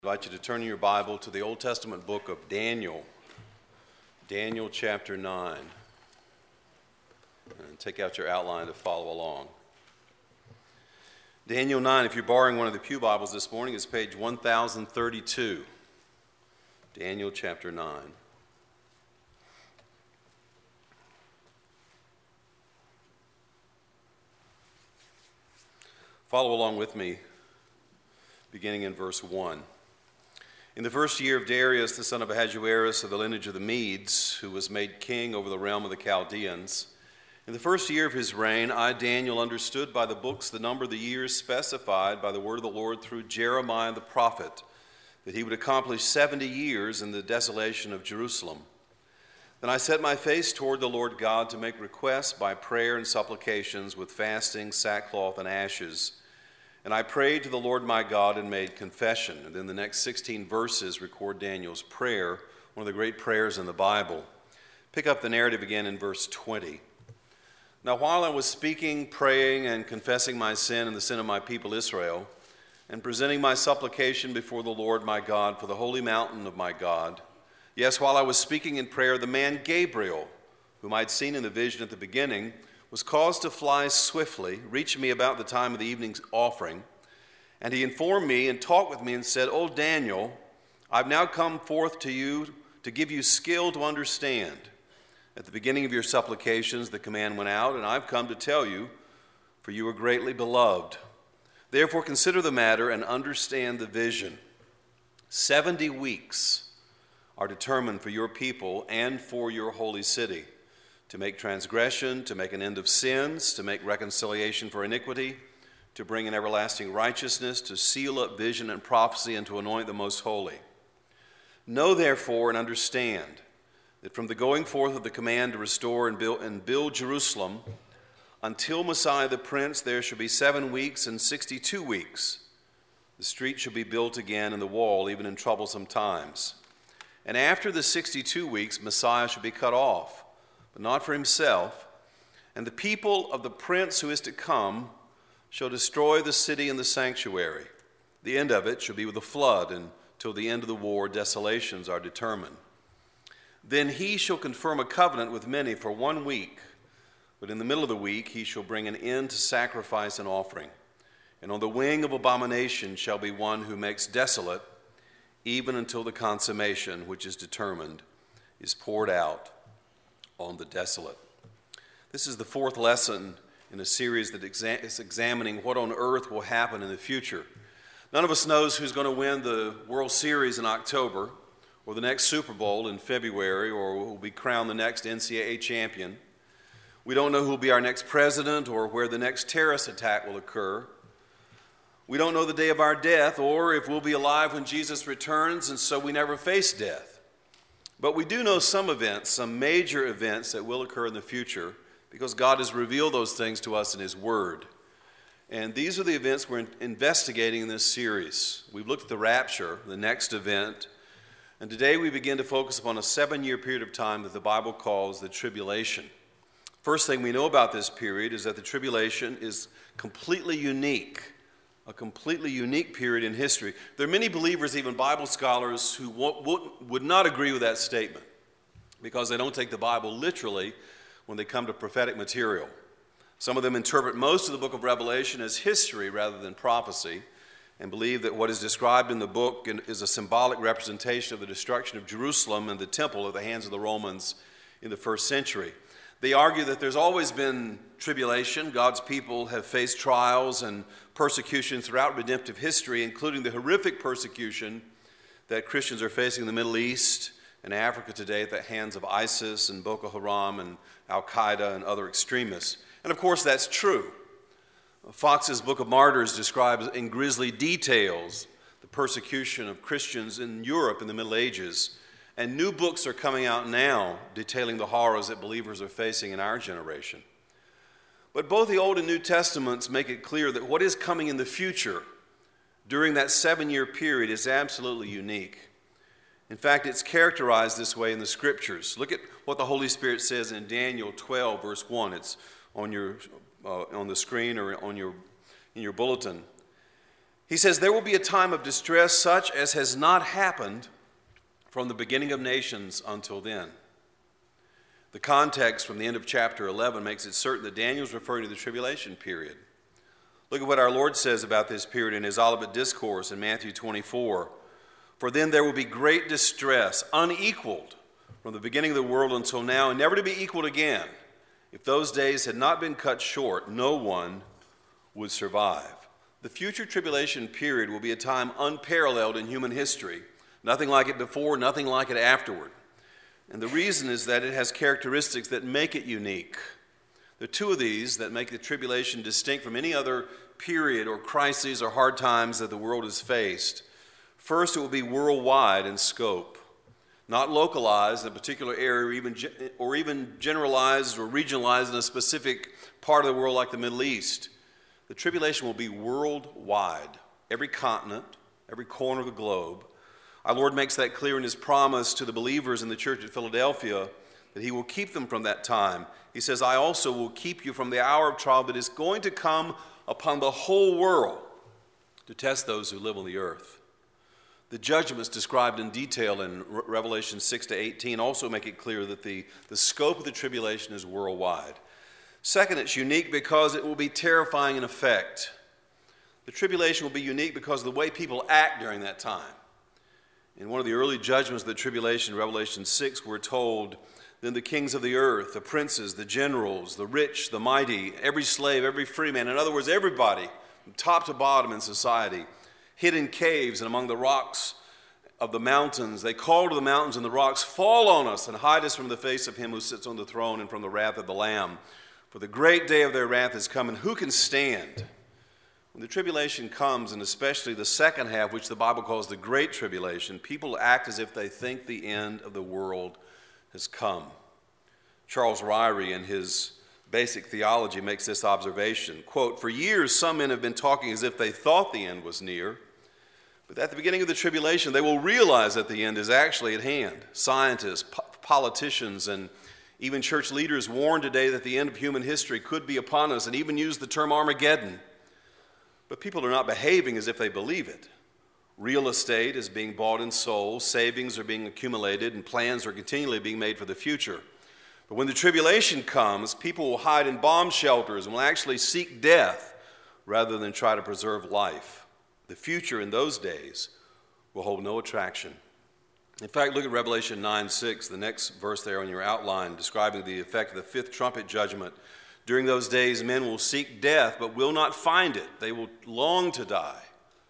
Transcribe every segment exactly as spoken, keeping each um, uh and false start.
I invite you to turn in your Bible to the Old Testament book of Daniel, Daniel chapter nine, and take out your outline to follow along. Daniel nine, if you're borrowing one of the Pew Bibles this morning, is page one thousand thirty-two, Daniel chapter nine. Follow along with me, beginning in verse one. In the first year of Darius, the son of Ahasuerus, of the lineage of the Medes, who was made king over the realm of the Chaldeans, in the first year of his reign, I, Daniel, understood by the books the number of the years specified by the word of the Lord through Jeremiah the prophet, that he would accomplish seventy years in the desolation of Jerusalem. Then I set my face toward the Lord God to make requests by prayer and supplications with fasting, sackcloth, and ashes. And I prayed to the Lord my God and made confession. And then the next sixteen verses record Daniel's prayer, one of the great prayers in the Bible. Pick up the narrative again in verse twenty. Now while I was speaking, praying, and confessing my sin and the sin of my people Israel, and presenting my supplication before the Lord my God for the holy mountain of my God, yes, while I was speaking in prayer, the man Gabriel, whom I had seen in the vision at the beginning, was caused to fly swiftly, reach me about the time of the evening's offering. And he informed me and talked with me and said, O Daniel, I've now come forth to you to give you skill to understand. At the beginning of your supplications, the command went out, and I've come to tell you, for you are greatly beloved. Therefore consider the matter and understand the vision. Seventy weeks are determined for your people and for your holy city, to make transgression, to make an end of sins, to make reconciliation for iniquity, to bring in everlasting righteousness, to seal up vision and prophecy, and to anoint the most holy. Know therefore and understand that from the going forth of the command to restore and build, and build Jerusalem until Messiah the Prince, there shall be seven weeks and sixty-two weeks. The street shall be built again, and the wall, even in troublesome times. And after the sixty-two weeks, Messiah shall be cut off, but not for himself. And the people of the prince who is to come shall destroy the city and the sanctuary. The end of it shall be with a flood, and till the end of the war desolations are determined. Then he shall confirm a covenant with many for one week, but in the middle of the week he shall bring an end to sacrifice and offering. And on the wing of abomination shall be one who makes desolate, even until the consummation which is determined is poured out on the desolate. This is the fourth lesson in a series that exa- is examining what on earth will happen in the future. None of us knows who's going to win the World Series in October, or the next Super Bowl in February, or who will be crowned the next N C double A champion. We don't know who will be our next president or where the next terrorist attack will occur. We don't know the day of our death or if we'll be alive when Jesus returns, and so we never face death. But we do know some events, some major events that will occur in the future, because God has revealed those things to us in His Word. And these are the events we're investigating in this series. We've looked at the rapture, the next event, and today we begin to focus upon a seven-year period of time that the Bible calls the tribulation. First thing we know about this period is that the tribulation is completely unique. A completely unique period in history. There are many believers, even Bible scholars, who would not agree with that statement because they don't take the Bible literally when they come to prophetic material. Some of them interpret most of the book of Revelation as history rather than prophecy, and believe that what is described in the book is a symbolic representation of the destruction of Jerusalem and the temple at the hands of the Romans in the first century. They argue that there's always been tribulation. God's people have faced trials and persecution throughout redemptive history, including the horrific persecution that Christians are facing in the Middle East and Africa today at the hands of ISIS and Boko Haram and Al-Qaeda and other extremists. And of course that's true. Fox's Book of Martyrs describes in grisly details the persecution of Christians in Europe in the Middle Ages. And new books are coming out now detailing the horrors that believers are facing in our generation. But both the Old and New Testaments make it clear that what is coming in the future during that seven-year period is absolutely unique. In fact, it's characterized this way in the Scriptures. Look at what the Holy Spirit says in Daniel twelve, verse one. It's on your uh, on the screen or on your in your bulletin. He says, there will be a time of distress such as has not happened from the beginning of nations until then. The context from the end of chapter eleven makes it certain that Daniel is referring to the tribulation period. Look at what our Lord says about this period in his Olivet Discourse in Matthew twenty-four. For then there will be great distress, unequaled from the beginning of the world until now, and never to be equaled again. If those days had not been cut short, no one would survive. The future tribulation period will be a time unparalleled in human history. Nothing like it before, nothing like it afterward. And the reason is that it has characteristics that make it unique. There are two of these that make the tribulation distinct from any other period or crises or hard times that the world has faced. First, it will be worldwide in scope, not localized in a particular area or even, or even generalized or regionalized in a specific part of the world like the Middle East. The tribulation will be worldwide, every continent, every corner of the globe. Our Lord makes that clear in his promise to the believers in the church at Philadelphia that he will keep them from that time. He says, I also will keep you from the hour of trial that is going to come upon the whole world to test those who live on the earth. The judgments described in detail in Revelation six to eighteen also make it clear that the, the scope of the tribulation is worldwide. Second, it's unique because it will be terrifying in effect. The tribulation will be unique because of the way people act during that time. In one of the early judgments of the tribulation, Revelation six, we're told, then the kings of the earth, the princes, the generals, the rich, the mighty, every slave, every free man, in other words, everybody, from top to bottom in society, hid in caves and among the rocks of the mountains. They call to the mountains and the rocks, fall on us and hide us from the face of him who sits on the throne and from the wrath of the Lamb. For the great day of their wrath is come, and who can stand? When the tribulation comes, and especially the second half, which the Bible calls the Great Tribulation, people act as if they think the end of the world has come. Charles Ryrie, in his Basic Theology, makes this observation, quote, for years some men have been talking as if they thought the end was near, but at the beginning of the tribulation they will realize that the end is actually at hand. Scientists, po- politicians, and even church leaders warn today that the end of human history could be upon us and even use the term Armageddon. But people are not behaving as if they believe it. Real estate is being bought and sold, savings are being accumulated, and plans are continually being made for the future. But when the tribulation comes, people will hide in bomb shelters and will actually seek death rather than try to preserve life. The future in those days will hold no attraction. In fact, look at Revelation nine six, the next verse there on your outline, describing the effect of the fifth trumpet judgment. During those days, men will seek death, but will not find it. They will long to die,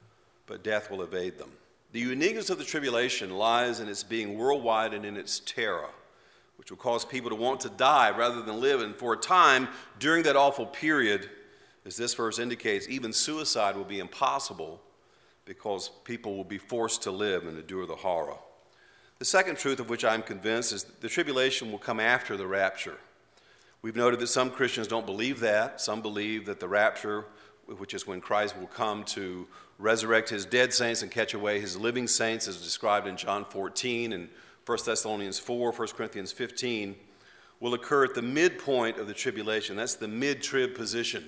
but death will evade them. The uniqueness of the tribulation lies in its being worldwide and in its terror, which will cause people to want to die rather than live. And for a time, during that awful period, as this verse indicates, even suicide will be impossible because people will be forced to live and endure the horror. The second truth of which I'm convinced is that the tribulation will come after the rapture. We've noted that some Christians don't believe that. Some believe that the rapture, which is when Christ will come to resurrect his dead saints and catch away his living saints, as described in John fourteen and First Thessalonians four, First Corinthians fifteen, will occur at the midpoint of the tribulation. That's the mid-trib position.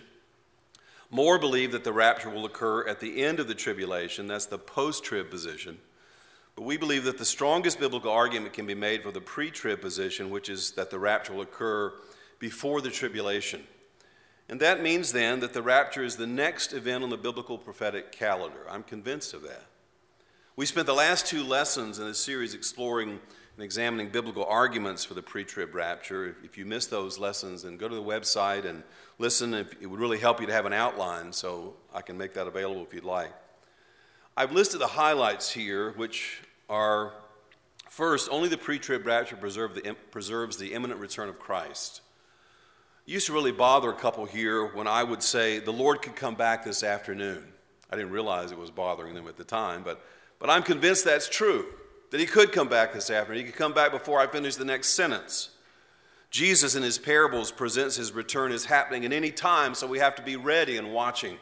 More believe that the rapture will occur at the end of the tribulation. That's the post-trib position. But we believe that the strongest biblical argument can be made for the pre-trib position, which is that the rapture will occur before the tribulation. And that means then that the rapture is the next event on the biblical prophetic calendar. I'm convinced of that. We spent the last two lessons in this series exploring and examining biblical arguments for the pre-trib rapture. If you missed those lessons, then go to the website and listen. It would really help you to have an outline, so I can make that available if you'd like. I've listed the highlights here, which are, first, only the pre-trib rapture preserve the, preserves the imminent return of Christ. It used to really bother a couple here when I would say, the Lord could come back this afternoon. I didn't realize it was bothering them at the time, but, but I'm convinced that's true, that he could come back this afternoon. He could come back before I finish the next sentence. Jesus in his parables presents his return as happening at any time, so we have to be ready and watching.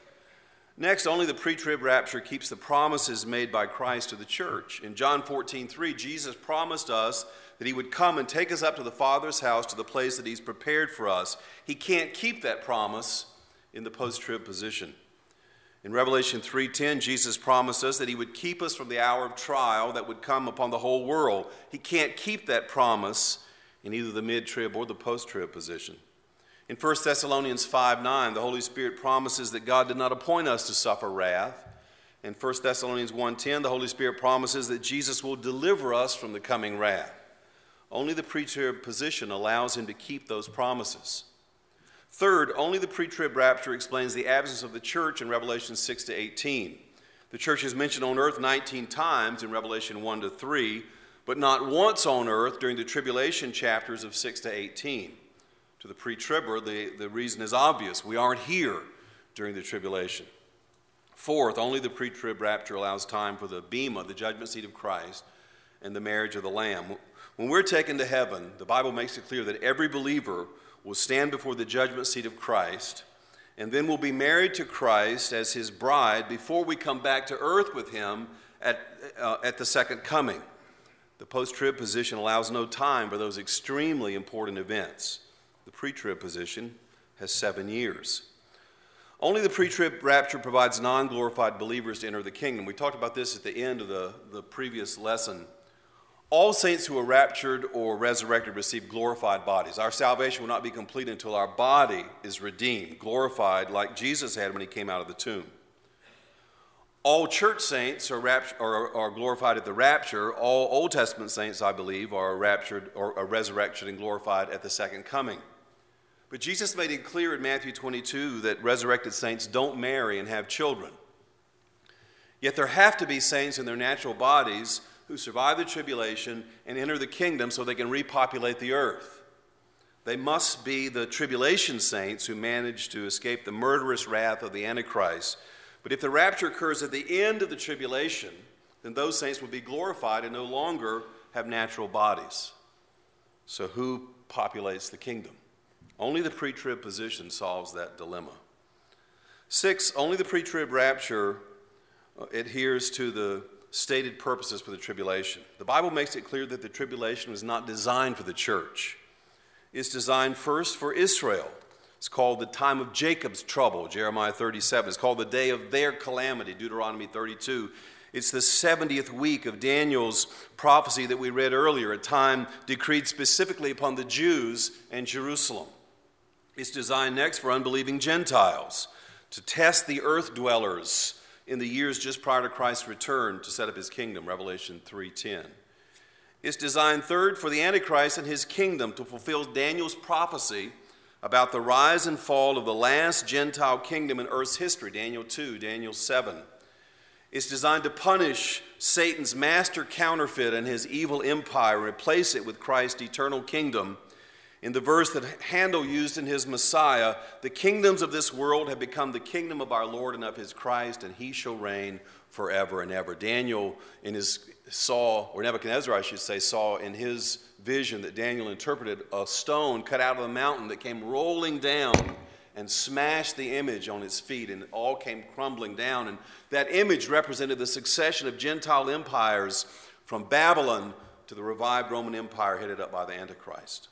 Next, only the pre-trib rapture keeps the promises made by Christ to the church. In John fourteen three, Jesus promised us that he would come and take us up to the Father's house, to the place that he's prepared for us. He can't keep that promise in the post-trib position. In Revelation three ten, Jesus promised us that he would keep us from the hour of trial that would come upon the whole world. He can't keep that promise in either the mid-trib or the post-trib position. In First Thessalonians five nine, the Holy Spirit promises that God did not appoint us to suffer wrath. In First Thessalonians one ten, the Holy Spirit promises that Jesus will deliver us from the coming wrath. Only the pre-trib position allows him to keep those promises. Third, only the pre-trib rapture explains the absence of the church in Revelation six to eighteen. The church is mentioned on earth nineteen times in Revelation one to three, but not once on earth during the tribulation chapters of six to eighteen. To the pre-tribber, the, the reason is obvious. We aren't here during the tribulation. Fourth, only the pre-trib rapture allows time for the bema, the judgment seat of Christ, and the marriage of the Lamb. When we're taken to heaven, the Bible makes it clear that every believer will stand before the judgment seat of Christ, and then will be married to Christ as his bride before we come back to earth with him at, uh, at the second coming. The post-trib position allows no time for those extremely important events. The pre-trib position has seven years. Only the pre-trib rapture provides non-glorified believers to enter the kingdom. We talked about this at the end of the, the previous lesson. All saints who are raptured or resurrected receive glorified bodies. Our salvation will not be complete until our body is redeemed, glorified like Jesus had when he came out of the tomb. All church saints are, rapt- are, are glorified at the rapture. All Old Testament saints, I believe, are raptured or are resurrected and glorified at the second coming. But Jesus made it clear in Matthew twenty-two that resurrected saints don't marry and have children. Yet there have to be saints in their natural bodies who survive the tribulation and enter the kingdom so they can repopulate the earth. They must be the tribulation saints who manage to escape the murderous wrath of the Antichrist. But if the rapture occurs at the end of the tribulation, then those saints will be glorified and no longer have natural bodies. So who populates the kingdom? Only the pre-trib position solves that dilemma. Six, only the pre-trib rapture adheres to the stated purposes for the tribulation. The Bible makes it clear that the tribulation was not designed for the church. It's designed first for Israel. It's called the time of Jacob's trouble, Jeremiah thirty-seven. It's called the day of their calamity, Deuteronomy thirty-two. It's the seventieth week of Daniel's prophecy that we read earlier, a time decreed specifically upon the Jews and Jerusalem. It's designed next for unbelieving Gentiles, to test the earth dwellers in the years just prior to Christ's return to set up his kingdom, Revelation three ten. It's designed third for the Antichrist and his kingdom to fulfill Daniel's prophecy about the rise and fall of the last Gentile kingdom in earth's history, Daniel two, Daniel seven. It's designed to punish Satan's master counterfeit and his evil empire and replace it with Christ's eternal kingdom. In the verse that Handel used in his Messiah, the kingdoms of this world have become the kingdom of our Lord and of his Christ, and he shall reign forever and ever. Daniel in his saw, or Nebuchadnezzar I should say, saw in his vision that Daniel interpreted a stone cut out of the mountain that came rolling down and smashed the image on its feet, and it all came crumbling down. And that image represented the succession of Gentile empires from Babylon to the revived Roman Empire headed up by the Antichrist.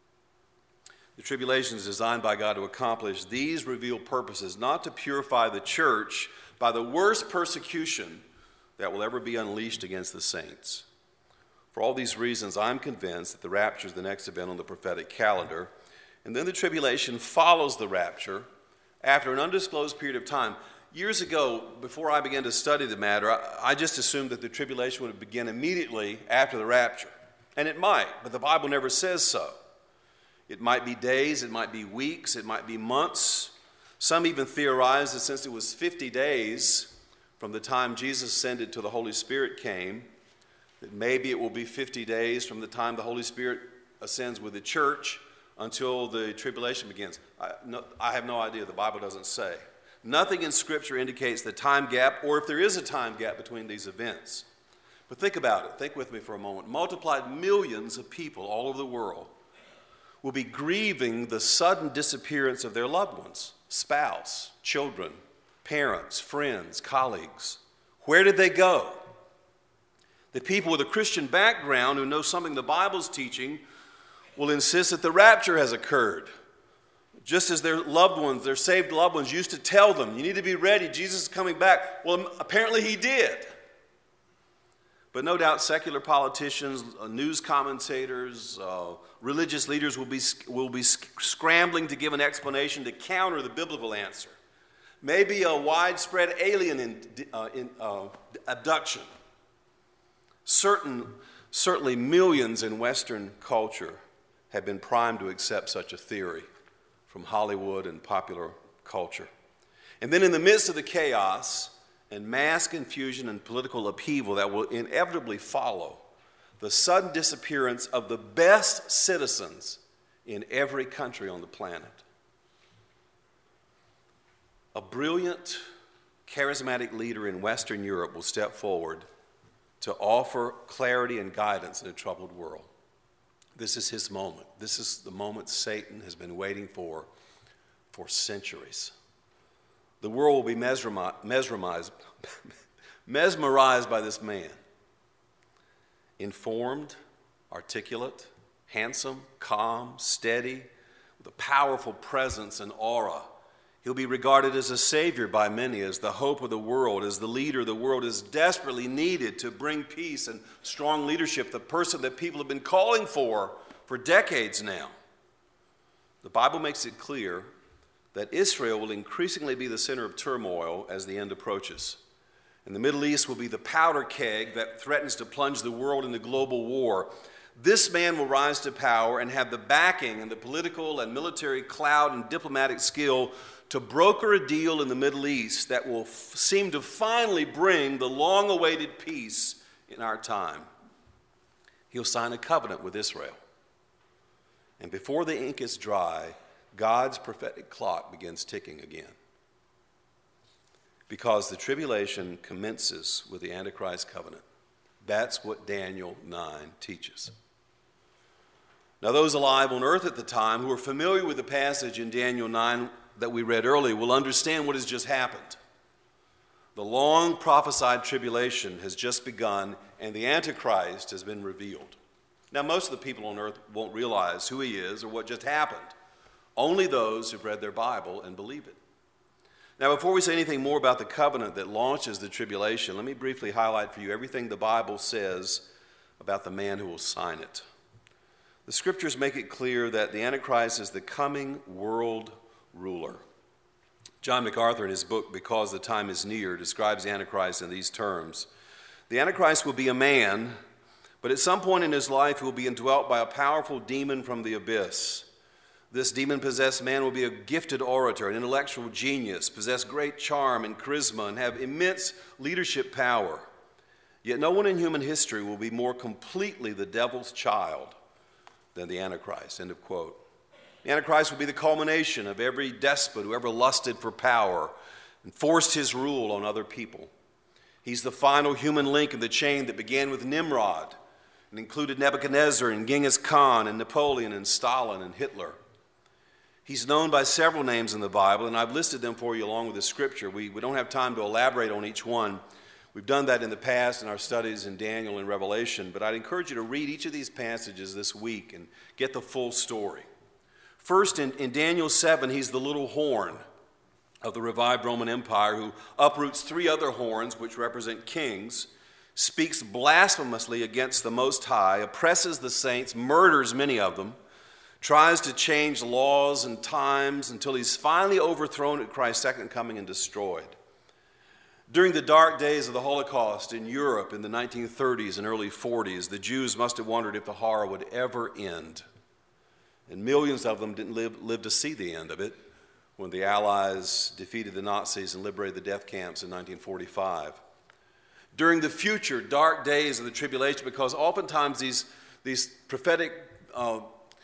The tribulation is designed by God to accomplish these revealed purposes, not to purify the church by the worst persecution that will ever be unleashed against the saints. For all these reasons, I'm convinced that the rapture is the next event on the prophetic calendar, and then the tribulation follows the rapture after an undisclosed period of time. Years ago, before I began to study the matter, I, I just assumed that the tribulation would begin immediately after the rapture. And it might, but the Bible never says so. It might be days, it might be weeks, it might be months. Some even theorize that since it was fifty days from the time Jesus ascended till the Holy Spirit came, that maybe it will be fifty days from the time the Holy Spirit ascends with the church until the tribulation begins. I, no, I have no idea. The Bible doesn't say. Nothing in Scripture indicates the time gap, or if there is a time gap between these events. But think about it. Think with me for a moment. Multiplied millions of people all over the world will be grieving the sudden disappearance of their loved ones, spouse, children, parents, friends, colleagues. Where did they go? The people with a Christian background who know something the Bible's teaching will insist that the rapture has occurred. Just as their loved ones, their saved loved ones used to tell them, you need to be ready, Jesus is coming back. Well, apparently he did. But no doubt secular politicians, uh, news commentators, uh, religious leaders will be, will be scrambling to give an explanation to counter the biblical answer. Maybe a widespread alien in, uh, in, uh, abduction. Certain, certainly millions in Western culture have been primed to accept such a theory from Hollywood and popular culture. And then in the midst of the chaos and mass confusion and political upheaval that will inevitably follow, the sudden disappearance of the best citizens in every country on the planet. A brilliant, charismatic leader in Western Europe will step forward to offer clarity and guidance in a troubled world. This is his moment. This is the moment Satan has been waiting for for centuries. The world will be mesmerized, mesmerized by this man. Informed, articulate, handsome, calm, steady, with a powerful presence and aura. He'll be regarded as a savior by many, as the hope of the world, as the leader the world is desperately needed to bring peace and strong leadership, the person that people have been calling for for decades now. The Bible makes it clear that Israel will increasingly be the center of turmoil as the end approaches. And the Middle East will be the powder keg that threatens to plunge the world into global war. This man will rise to power and have the backing and the political and military clout and diplomatic skill to broker a deal in the Middle East that will f- seem to finally bring the long-awaited peace in our time. He'll sign a covenant with Israel. And before the ink is dry, God's prophetic clock begins ticking again. Because the tribulation commences with the Antichrist covenant. That's what Daniel nine teaches. Now, those alive on earth at the time who are familiar with the passage in Daniel nine that we read earlier will understand what has just happened. The long prophesied tribulation has just begun, and the Antichrist has been revealed. Now, most of the people on earth won't realize who he is or what just happened. Only those who've read their Bible and believe it. Now, before we say anything more about the covenant that launches the tribulation, let me briefly highlight for you everything the Bible says about the man who will sign it. The scriptures make it clear that the Antichrist is the coming world ruler. John MacArthur, in his book, Because the Time is Near, describes the Antichrist in these terms. The Antichrist will be a man, but at some point in his life he will be indwelt by a powerful demon from the abyss. This demon-possessed man will be a gifted orator, an intellectual genius, possess great charm and charisma, and have immense leadership power. Yet no one in human history will be more completely the devil's child than the Antichrist. End of quote. The Antichrist will be the culmination of every despot who ever lusted for power and forced his rule on other people. He's the final human link in the chain that began with Nimrod and included Nebuchadnezzar and Genghis Khan and Napoleon and Stalin and Hitler. He's known by several names in the Bible, and I've listed them for you along with the scripture. We, we don't have time to elaborate on each one. We've done that in the past in our studies in Daniel and Revelation, but I'd encourage you to read each of these passages this week and get the full story. First, in, in Daniel seven, he's the little horn of the revived Roman Empire who uproots three other horns, which represent kings, speaks blasphemously against the Most High, oppresses the saints, murders many of them, tries to change laws and times until he's finally overthrown at Christ's second coming and destroyed. During the dark days of the Holocaust in Europe in the nineteen thirties and early forties, the Jews must have wondered if the horror would ever end. And millions of them didn't live, live to see the end of it when the Allies defeated the Nazis and liberated the death camps in nineteen forty-five. During the future dark days of the tribulation, because oftentimes these, these prophetic uh,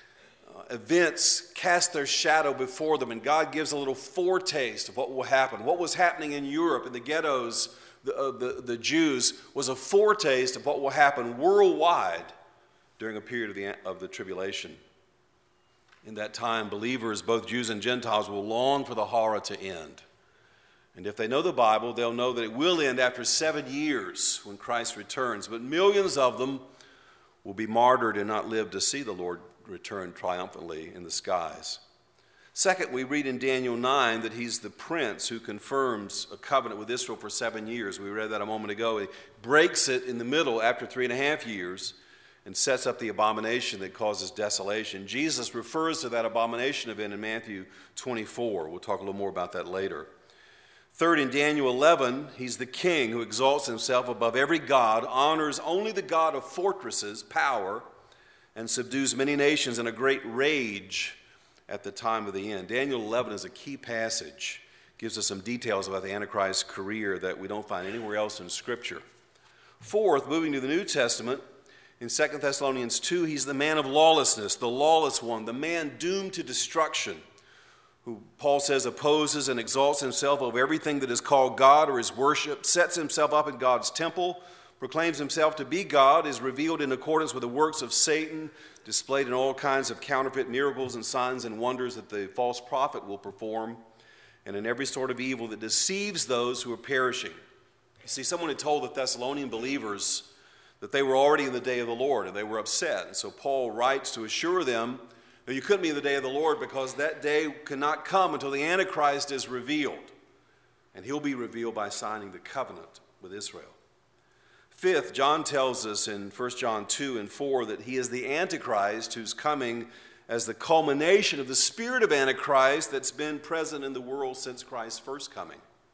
events cast their shadow before them, and God gives a little foretaste of what will happen. What was happening in Europe in the ghettos, the, uh, the, the Jews, was a foretaste of what will happen worldwide during a period of the, of the tribulation. In that time, believers, both Jews and Gentiles, will long for the horror to end. And if they know the Bible, they'll know that it will end after seven years when Christ returns. But millions of them will be martyred and not live to see the Lord return triumphantly in the skies. Second, we read in Daniel nine that he's the prince who confirms a covenant with Israel for seven years. We read that a moment ago. He breaks it in the middle after three and a half years and sets up the abomination that causes desolation. Jesus refers to that abomination event in Matthew twenty-four. We'll talk a little more about that later. Third, in Daniel eleven, he's the king who exalts himself above every god, honors only the God of fortresses, power, and subdues many nations in a great rage at the time of the end. Daniel eleven is a key passage. Gives us some details about the Antichrist's career that we don't find anywhere else in Scripture. Fourth, moving to the New Testament, in Second Thessalonians two, he's the man of lawlessness, the lawless one, the man doomed to destruction, who Paul says opposes and exalts himself over everything that is called God or is worship, sets himself up in God's temple, proclaims himself to be God, is revealed in accordance with the works of Satan, displayed in all kinds of counterfeit miracles and signs and wonders that the false prophet will perform, and in every sort of evil that deceives those who are perishing. You see, someone had told the Thessalonian believers that they were already in the day of the Lord, and they were upset. And so Paul writes to assure them that you couldn't be in the day of the Lord because that day cannot come until the Antichrist is revealed. And he'll be revealed by signing the covenant with Israel. Fifth, John tells us in First John two and four that he is the Antichrist who's coming as the culmination of the spirit of Antichrist that's been present in the world since Christ's first coming.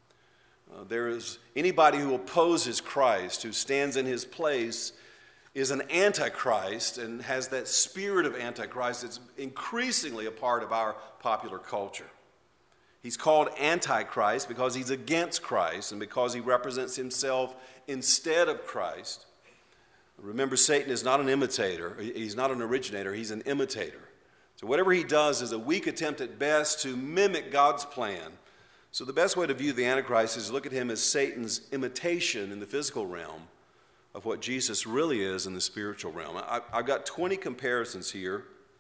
Uh, there is anybody who opposes Christ, who stands in his place, is an Antichrist and has that spirit of Antichrist that's increasingly a part of our popular culture. He's called Antichrist because he's against Christ and because he represents himself instead of Christ. Remember, Satan is not an imitator. He's not an originator. He's an imitator. So whatever he does is a weak attempt at best to mimic God's plan. So the best way to view the Antichrist is to look at him as Satan's imitation in the physical realm of what Jesus really is in the spiritual realm. I, I've got twenty comparisons here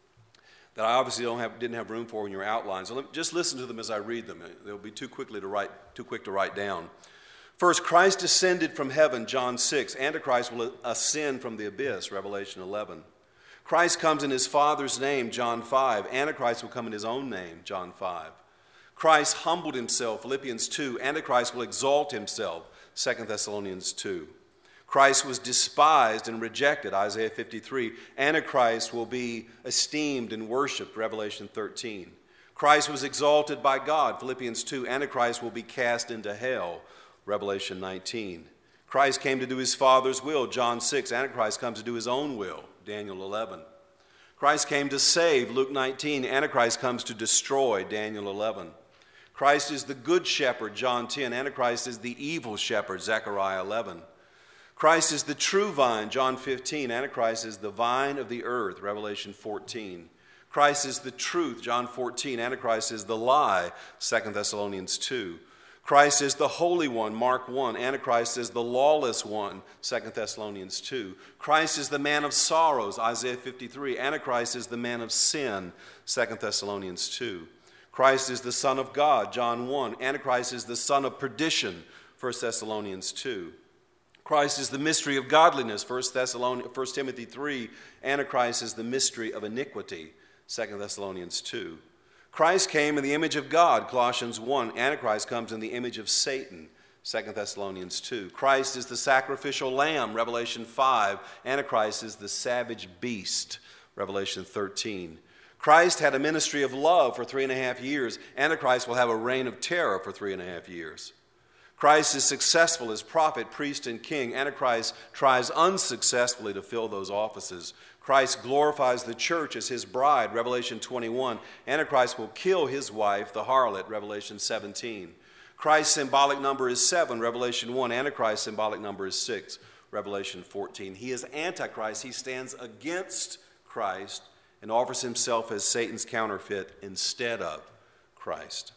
that I obviously don't have, didn't have room for in your outline. So let, just listen to them as I read them. They'll be too quickly to write, too quick to write down. First, Christ descended from heaven, John six. Antichrist will ascend from the abyss, Revelation eleven. Christ comes in his Father's name, John five. Antichrist will come in his own name, John five. Christ humbled himself, Philippians two. Antichrist will exalt himself, Second Thessalonians two. Christ was despised and rejected, Isaiah fifty-three. Antichrist will be esteemed and worshiped, Revelation thirteen. Christ was exalted by God, Philippians two. Antichrist will be cast into hell, Revelation nineteen. Christ came to do his Father's will, John six. Antichrist comes to do his own will, Daniel eleven. Christ came to save, Luke nineteen. Antichrist comes to destroy, Daniel eleven. Christ is the good shepherd, John ten. Antichrist is the evil shepherd, Zechariah eleven. Christ is the true vine, John fifteen. Antichrist is the vine of the earth, Revelation fourteen. Christ is the truth, John fourteen. Antichrist is the lie, Second Thessalonians two. Christ is the Holy One, Mark one. Antichrist is the lawless one, Second Thessalonians two. Christ is the man of sorrows, Isaiah fifty-three. Antichrist is the man of sin, Second Thessalonians two. Christ is the Son of God, John one. Antichrist is the son of perdition, First Thessalonians two. Christ is the mystery of godliness, First Timothy three. Antichrist is the mystery of iniquity, Second Thessalonians two. Christ came in the image of God, Colossians one. Antichrist comes in the image of Satan, Second Thessalonians two. Christ is the sacrificial lamb, Revelation five. Antichrist is the savage beast, Revelation thirteen. Christ had a ministry of love for three and a half years. Antichrist will have a reign of terror for three and a half years. Christ is successful as prophet, priest, and king. Antichrist tries unsuccessfully to fill those offices. Christ glorifies the church as his bride, Revelation twenty-one. Antichrist will kill his wife, the harlot, Revelation seventeen. Christ's symbolic number is seven, Revelation one. Antichrist's symbolic number is six, Revelation fourteen. He is Antichrist. He stands against Christ and offers himself as Satan's counterfeit instead of Christ.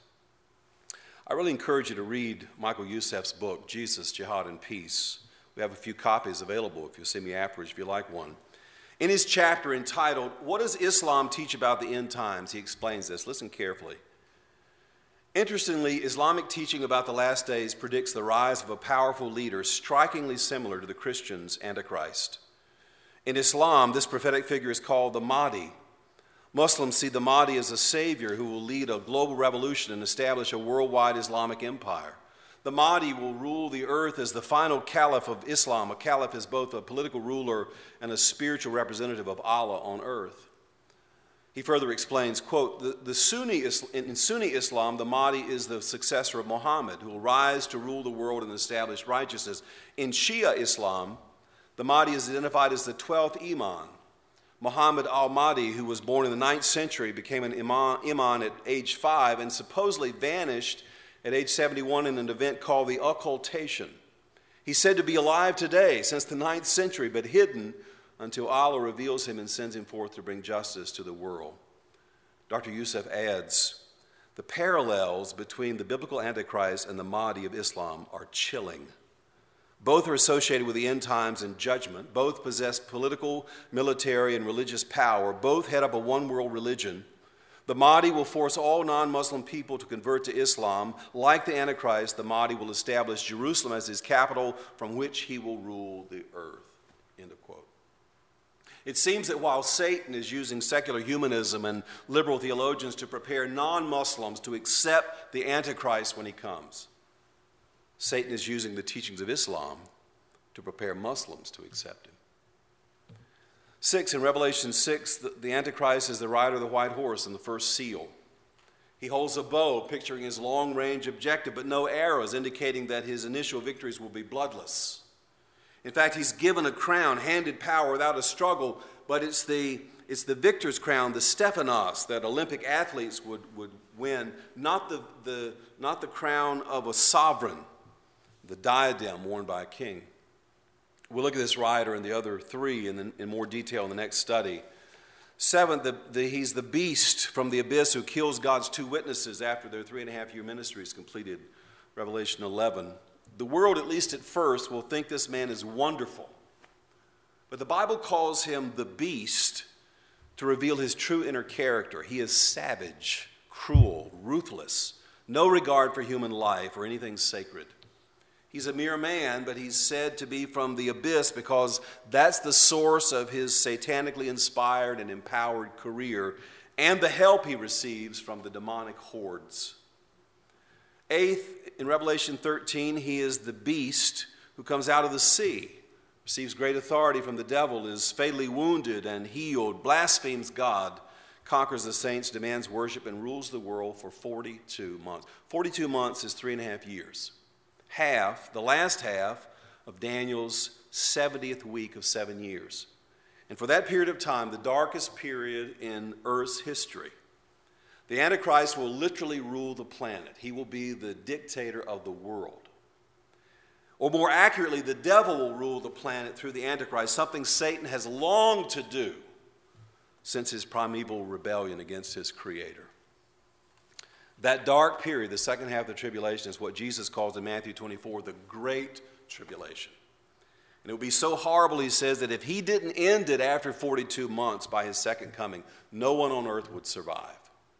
I really encourage you to read Michael Youssef's book, Jesus, Jihad, and Peace. We have a few copies available if you'll see me afterwards if you like one. In his chapter entitled, What Does Islam Teach About the End Times? He explains this. Listen carefully. Interestingly, Islamic teaching about the last days predicts the rise of a powerful leader strikingly similar to the Christian's Antichrist. In Islam, this prophetic figure is called the Mahdi. Muslims see the Mahdi as a savior who will lead a global revolution and establish a worldwide Islamic empire. The Mahdi will rule the earth as the final caliph of Islam. A caliph is both a political ruler and a spiritual representative of Allah on earth. He further explains, quote, the, the Sunni, in Sunni Islam, the Mahdi is the successor of Muhammad, who will rise to rule the world and establish righteousness. In Shia Islam, the Mahdi is identified as the twelfth Imam. Muhammad al-Mahdi, who was born in the ninth century, became an imam, imam at age five and supposedly vanished at age seventy-one in an event called the occultation. He's said to be alive today since the ninth century, but hidden until Allah reveals him and sends him forth to bring justice to the world. Doctor Youssef adds, the parallels between the biblical Antichrist and the Mahdi of Islam are chilling. Both are associated with the end times and judgment. Both possess political, military, and religious power. Both head up a one-world religion. The Mahdi will force all non-Muslim people to convert to Islam. Like the Antichrist, the Mahdi will establish Jerusalem as his capital from which he will rule the earth. End of quote. It seems that while Satan is using secular humanism and liberal theologians to prepare non-Muslims to accept the Antichrist when he comes, Satan is using the teachings of Islam to prepare Muslims to accept him. Six, in Revelation six, the, the Antichrist is the rider of the white horse in the first seal. He holds a bow, picturing his long-range objective, but no arrows, indicating that his initial victories will be bloodless. In fact, he's given a crown, handed power without a struggle, but it's the, it's the victor's crown, the Stephanos, that Olympic athletes would, would win, not the, the, not the crown of a sovereign, the diadem worn by a king. We'll look at this rider and the other three in, the, in more detail in the next study. Seventh, the, the, he's the beast from the abyss who kills God's two witnesses after their three and a half year ministry is completed, Revelation eleven. The world, at least at first, will think this man is wonderful. But the Bible calls him the beast to reveal his true inner character. He is savage, cruel, ruthless, no regard for human life or anything sacred. He's a mere man, but he's said to be from the abyss because that's the source of his satanically inspired and empowered career and the help he receives from the demonic hordes. Eighth, in Revelation thirteen, he is the beast who comes out of the sea, receives great authority from the devil, is fatally wounded and healed, blasphemes God, conquers the saints, demands worship, and rules the world for forty-two months. forty-two months is three and a half years. Half, the last half, of Daniel's seventieth week of seven years. And for that period of time, the darkest period in Earth's history, the Antichrist will literally rule the planet. He will be the dictator of the world. Or more accurately, the devil will rule the planet through the Antichrist, something Satan has longed to do since his primeval rebellion against his creator. That dark period, the second half of the tribulation, is what Jesus calls in Matthew twenty-four the Great Tribulation. And it will be so horrible, he says, that if he didn't end it after forty-two months by his second coming, no one on earth would survive.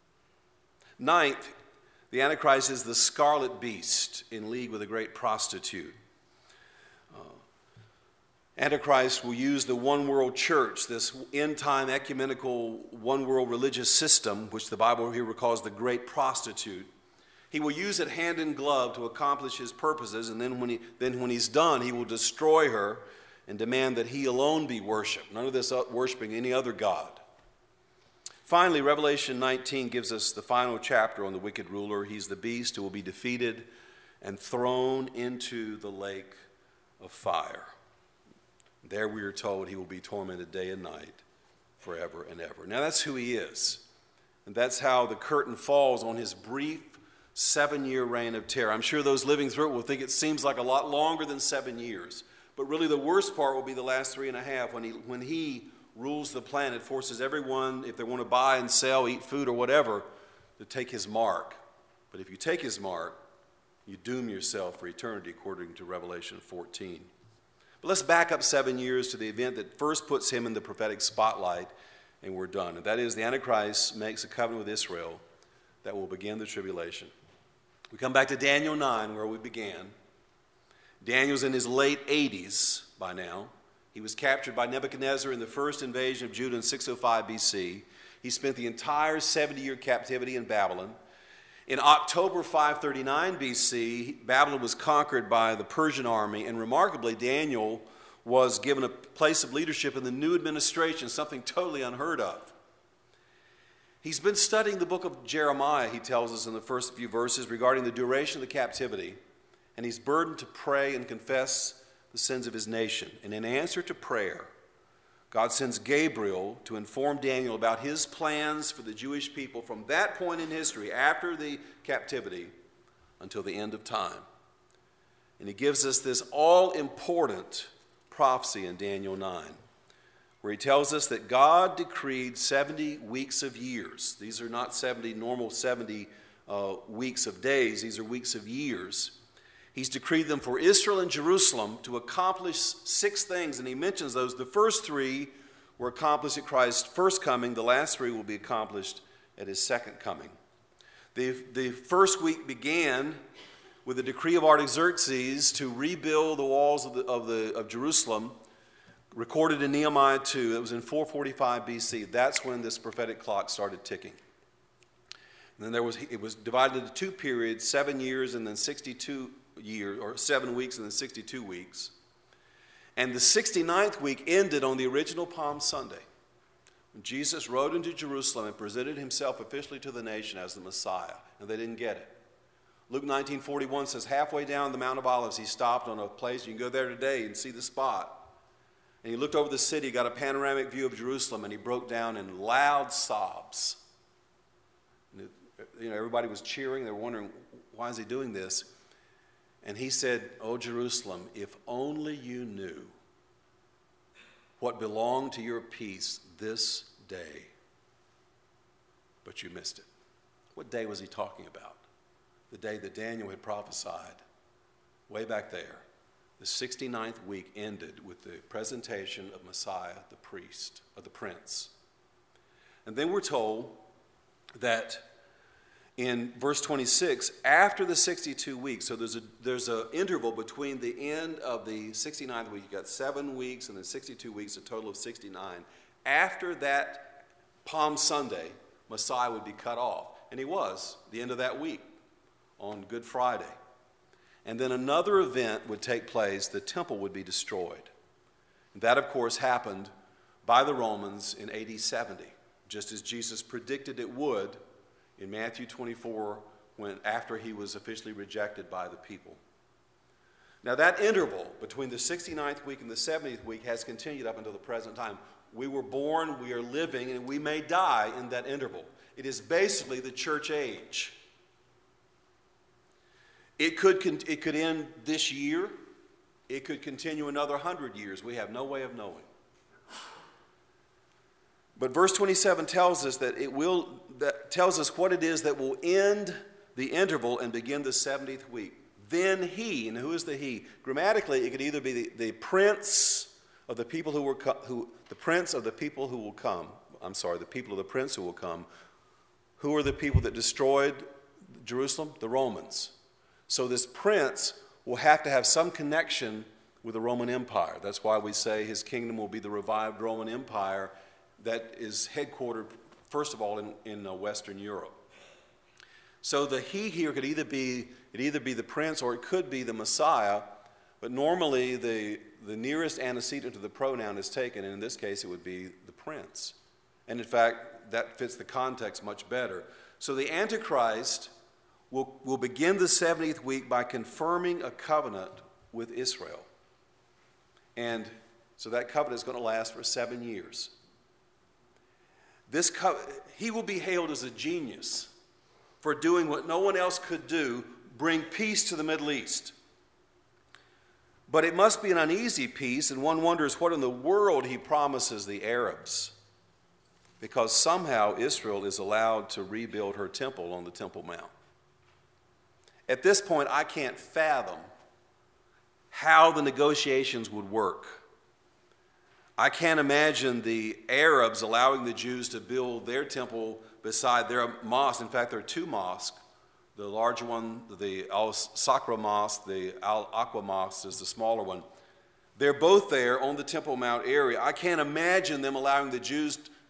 Ninth, the Antichrist is the scarlet beast in league with a great prostitute. Uh, Antichrist will use the one world church, this end-time ecumenical one world religious system, which the Bible here recalls the great prostitute. He will use it hand in glove to accomplish his purposes, and then when, he, then when he's done, he will destroy her and demand that he alone be worshipped, none of this worshiping any other god. Finally, Revelation nineteen gives us the final chapter on the wicked ruler. He's the beast who will be defeated and thrown into the lake of fire. There we are told he will be tormented day and night forever and ever. Now that's who he is. And that's how the curtain falls on his brief seven-year reign of terror. I'm sure those living through it will think it seems like a lot longer than seven years. But really the worst part will be the last three and a half when he, when he rules the planet, forces everyone, if they want to buy and sell, eat food or whatever, to take his mark. But if you take his mark, you doom yourself for eternity, according to Revelation fourteen. But let's back up seven years to the event that first puts him in the prophetic spotlight, and we're done. And that is the Antichrist makes a covenant with Israel that will begin the tribulation. We come back to Daniel nine, where we began. Daniel's in his late eighties by now. He was captured by Nebuchadnezzar in the first invasion of Judah in six oh five B C. He spent the entire seventy-year captivity in Babylon. In October five thirty-nine B C, Babylon was conquered by the Persian army, and remarkably, Daniel was given a place of leadership in the new administration, something totally unheard of. He's been studying the book of Jeremiah, he tells us in the first few verses, regarding the duration of the captivity, and he's burdened to pray and confess the sins of his nation. And in answer to prayer, God sends Gabriel to inform Daniel about his plans for the Jewish people from that point in history, after the captivity, until the end of time. And he gives us this all-important prophecy in Daniel nine, where he tells us that God decreed seventy weeks of years. These are not seventy normal seventy uh, weeks of days. These are weeks of years. He's decreed them for Israel and Jerusalem to accomplish six things, and he mentions those. The first three were accomplished at Christ's first coming. The last three will be accomplished at his second coming. The, the first week began with the decree of Artaxerxes to rebuild the walls of, the, of, the, of Jerusalem, recorded in Nehemiah two. It was in four forty-five B C. That's when this prophetic clock started ticking. And then there was, it was divided into two periods, seven years and then sixty-two years, or seven weeks and then sixty-two weeks. And the sixty-ninth week ended on the original Palm Sunday, when Jesus rode into Jerusalem and presented himself officially to the nation as the Messiah, and they didn't get it. Luke nineteen forty-one says, halfway down the Mount of Olives, he stopped on a place. You can go there today and see the spot. And he looked over the city, got a panoramic view of Jerusalem, and he broke down in loud sobs. And it, you know, everybody was cheering. They were wondering, why is he doing this? And he said, "Oh, Jerusalem, if only you knew what belonged to your peace this day, but you missed it." What day was he talking about? The day that Daniel had prophesied, way back there. The sixty-ninth week ended with the presentation of Messiah, the priest, or the prince. And then we're told that in verse twenty-six, after the sixty-two weeks, so there's a there's an interval between the end of the sixty-ninth week. You got seven weeks and then sixty-two weeks, a total of sixty-nine. After that Palm Sunday, Messiah would be cut off. And he was, the end of that week, on Good Friday. And then another event would take place. The temple would be destroyed. And that, of course, happened by the Romans in A D seventy, just as Jesus predicted it would in Matthew twenty-four, when after he was officially rejected by the people. Now, that interval between the sixty-ninth week and the seventieth week has continued up until the present time. We were born, we are living, and we may die in that interval. It is basically the church age. It could, it could end this year. It could continue another hundred years. We have no way of knowing. But verse twenty-seven tells us that it will, that tells us what it is that will end the interval and begin the seventieth week. Then he, and who is the he? Grammatically, it could either be the, the prince of the people who were co- who the prince of the people who will come. I'm sorry, the people of the prince who will come. Who are the people that destroyed Jerusalem? The Romans. So this prince will have to have some connection with the Roman Empire. That's why we say his kingdom will be the revived Roman Empire that is headquartered, first of all, in, in uh, Western Europe. So the he here could either be, it either be the prince or it could be the Messiah, but normally the, the nearest antecedent to the pronoun is taken, and in this case it would be the prince. And in fact, that fits the context much better. So the Antichrist will, will begin the seventieth week by confirming a covenant with Israel. And so that covenant is going to last for seven years. This co- he will be hailed as a genius for doing what no one else could do, bring peace to the Middle East. But it must be an uneasy peace, and one wonders what in the world he promises the Arabs, because somehow Israel is allowed to rebuild her temple on the Temple Mount. At this point, I can't fathom how the negotiations would work. I can't imagine the Arabs allowing the Jews to build their temple beside their mosque. In fact, there are two mosques. The larger one, the Al-Sakra Mosque, the Al-Aqwa Mosque is the smaller one. They're both there on the Temple Mount area. I can't imagine them allowing the Jews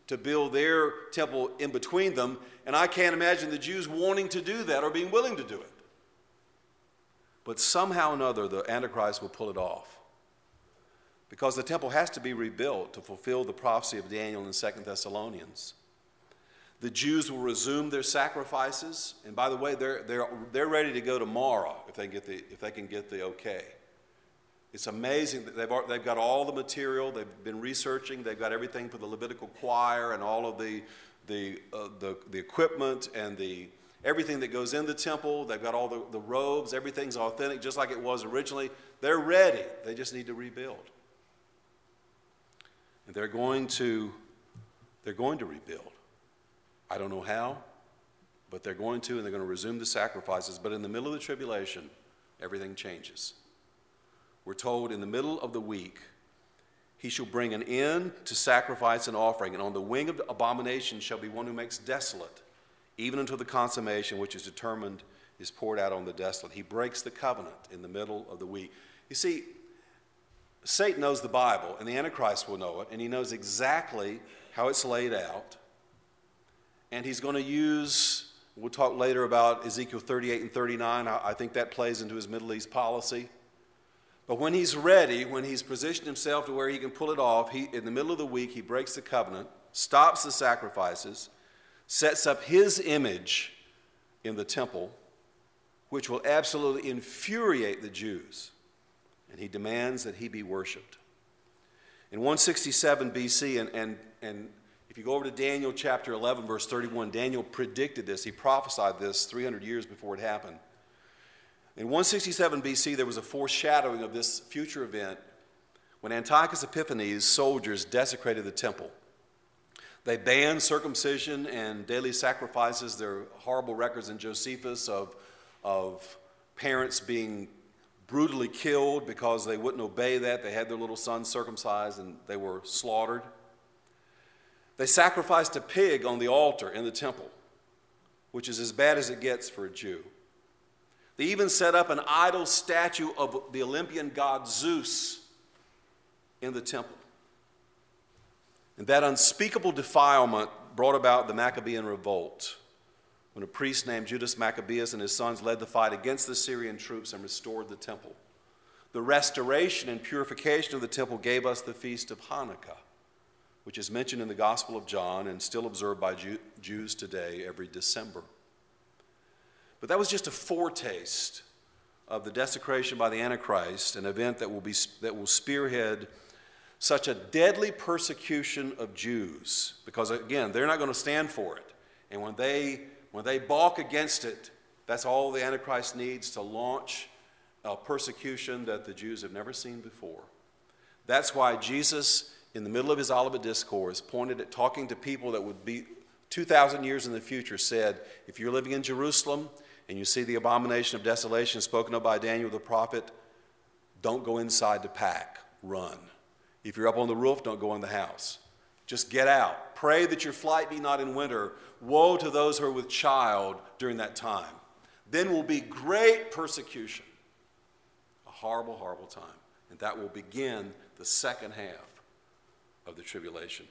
to build their temple in between them, and I can't imagine the Jews wanting to do that or being willing to do it. But somehow or another, the Antichrist will pull it off, because the temple has to be rebuilt to fulfill the prophecy of Daniel in Second Thessalonians. The Jews will resume their sacrifices, and by the way, they're, they're, they're ready to go tomorrow if they, get the, if they can get the okay. It's amazing that they've, they've got all the material, they've been researching, they've got everything for the Levitical choir and all of the, the, uh, the, the equipment and the, everything that goes in the temple. They've got all the, the robes, everything's authentic just like it was originally. They're ready, they just need to rebuild. And they're going to, they're going to rebuild. I don't know how, but they're going to, and they're going to resume the sacrifices. But in the middle of the tribulation, everything changes. We're told in the middle of the week, he shall bring an end to sacrifice and offering, and on the wing of abomination shall be one who makes desolate, even until the consummation which is determined is poured out on the desolate. He breaks the covenant in the middle of the week. You see, Satan knows the Bible, and the Antichrist will know it, and he knows exactly how it's laid out. And he's going to use, we'll talk later about Ezekiel thirty-eight and thirty-nine. I think that plays into his Middle East policy. But when he's ready, when he's positioned himself to where he can pull it off, he, in the middle of the week, he breaks the covenant, stops the sacrifices, sets up his image in the temple, which will absolutely infuriate the Jews. And he demands that he be worshipped. In one sixty-seven B C, and, and, and if you go over to Daniel chapter eleven, verse thirty-one, Daniel predicted this. He prophesied this three hundred years before it happened. In one sixty-seven B C, there was a foreshadowing of this future event when Antiochus Epiphanes' soldiers desecrated the temple. They banned circumcision and daily sacrifices. There are horrible records in Josephus of, of parents being brutally killed because they wouldn't obey that. They had their little sons circumcised and they were slaughtered. They sacrificed a pig on the altar in the temple, which is as bad as it gets for a Jew. They even set up an idol statue of the Olympian god Zeus in the temple. And that unspeakable defilement brought about the Maccabean revolt, when a priest named Judas Maccabeus and his sons led the fight against the Syrian troops and restored the temple. The restoration and purification of the temple gave us the feast of Hanukkah, which is mentioned in the Gospel of John and still observed by Jew- Jews today every December. But that was just a foretaste of the desecration by the Antichrist, an event that will be that will spearhead such a deadly persecution of Jews, because again, they're not going to stand for it. And when they when they balk against it, that's all the Antichrist needs to launch a persecution that the Jews have never seen before. That's why Jesus, in the middle of his Olivet Discourse, pointed at talking to people that would be two thousand years in the future, said, if you're living in Jerusalem and you see the abomination of desolation spoken of by Daniel the prophet, don't go inside to pack, run. If you're up on the roof, don't go in the house. Just get out. Pray that your flight be not in winter. Woe to those who are with child during that time. Then will be great persecution. A horrible, horrible time. And that will begin the second half of the tribulation.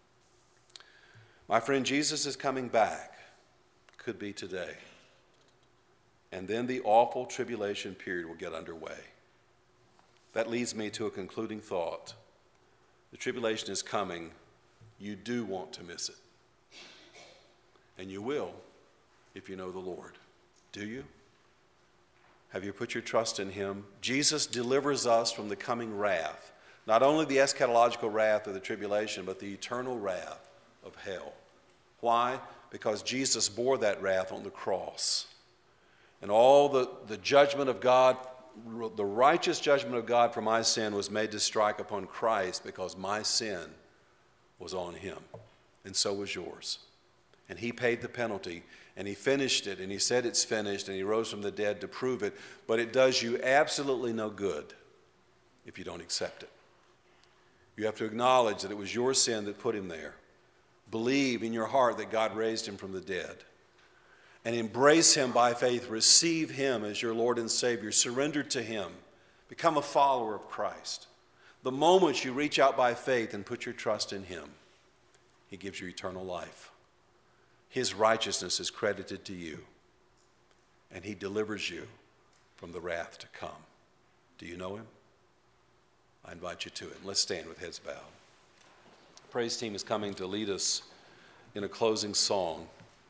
My friend, Jesus is coming back. Could be today. And then the awful tribulation period will get underway. That leads me to a concluding thought. The tribulation is coming. You do want to miss it. And you will if you know the Lord. Do you? Have you put your trust in him? Jesus delivers us from the coming wrath. Not only the eschatological wrath of the tribulation, but the eternal wrath of hell. Why? Because Jesus bore that wrath on the cross. And all the, the judgment of God, the righteous judgment of God for my sin was made to strike upon Christ because my sin was on him. And so was yours. And he paid the penalty, and he finished it, and he said it's finished, and he rose from the dead to prove it. But it does you absolutely no good if you don't accept it. You have to acknowledge that it was your sin that put him there. Believe in your heart that God raised him from the dead. And embrace him by faith. Receive him as your Lord and Savior. Surrender to him. Become a follower of Christ. The moment you reach out by faith and put your trust in him, he gives you eternal life. His righteousness is credited to you, and he delivers you from the wrath to come. Do you know him? I invite you to it. Let's stand with heads bowed. The praise team is coming to lead us in a closing song.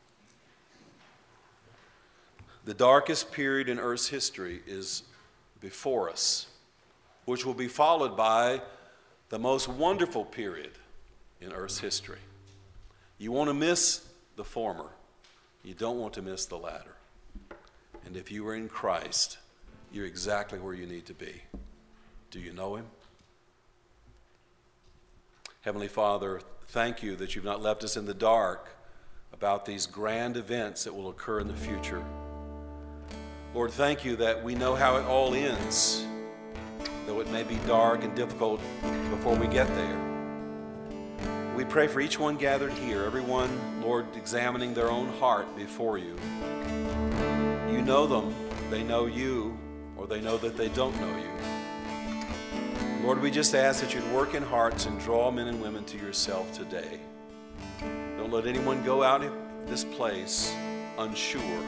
The darkest period in Earth's history is before us, which will be followed by the most wonderful period in Earth's history. You want to miss the former. You don't want to miss the latter. And if you are in Christ, you're exactly where you need to be. Do you know him? Heavenly Father, thank you that you've not left us in the dark about these grand events that will occur in the future. Lord, thank you that we know how it all ends, though it may be dark and difficult before we get there. We pray for each one gathered here, everyone, Lord, examining their own heart before you. You know them, they know you, or they know that they don't know you. Lord, we just ask that you'd work in hearts and draw men and women to yourself today. Don't let anyone go out of this place unsure.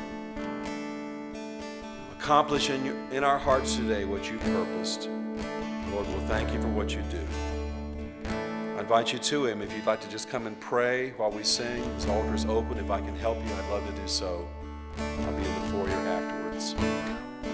Accomplish in, your, in our hearts today what you purposed. Lord, we'll thank you for what you do. I invite you to him. If you'd like to just come and pray while we sing, this altar is open. If I can help you, I'd love to do so. I'll be in the foyer afterwards.